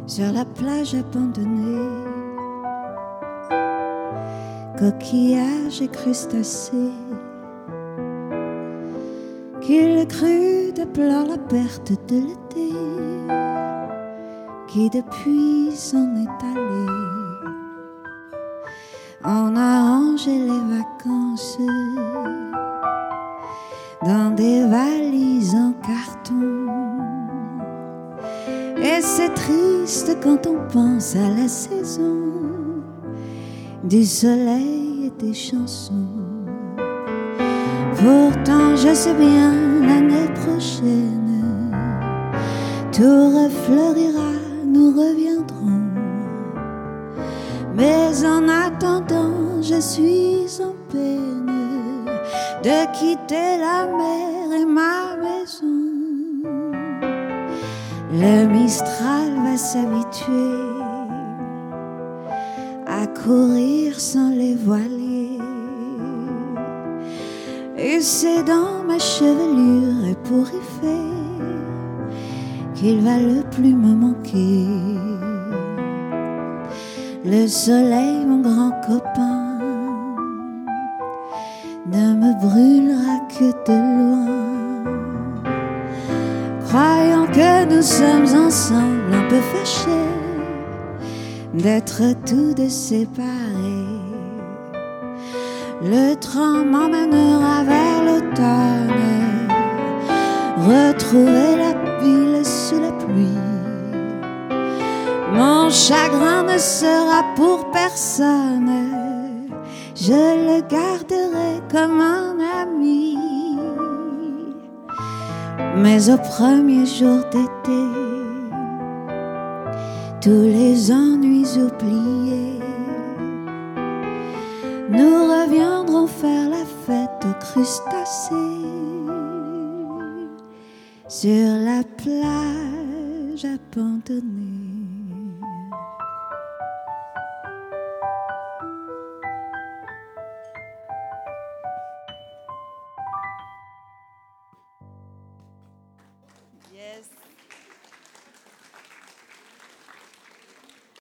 sur la plage abandonnée, coquillages et crustacés, qu'il crut déplore la perte de l'été, qui depuis s'en est allé. On a rangé les vacances dans des valises en carton, et c'est triste quand on pense à la saison du soleil et des chansons. Pourtant je sais bien l'année prochaine tout refleurira, nous reviendrons. Mais en attendant je suis en peine de quitter la mer et ma maison. Le Mistral va s'habituer à courir sans les voiliers, et c'est dans ma chevelure ébouriffée qu'il va le plus me manquer. Le soleil, mon grand copain, ne me brûlera que de loin, croyant que nous sommes ensemble un peu fâchés d'être tous deux séparés. Le train m'emmènera vers l'automne, retrouver la ville sous la pluie. Mon chagrin ne sera pour personne, je le garderai comme un ami. Mais au premier jour d'été, tous les ennuis oubliés, nous reviendrons faire la fête aux crustacés sur la plage abandonnée.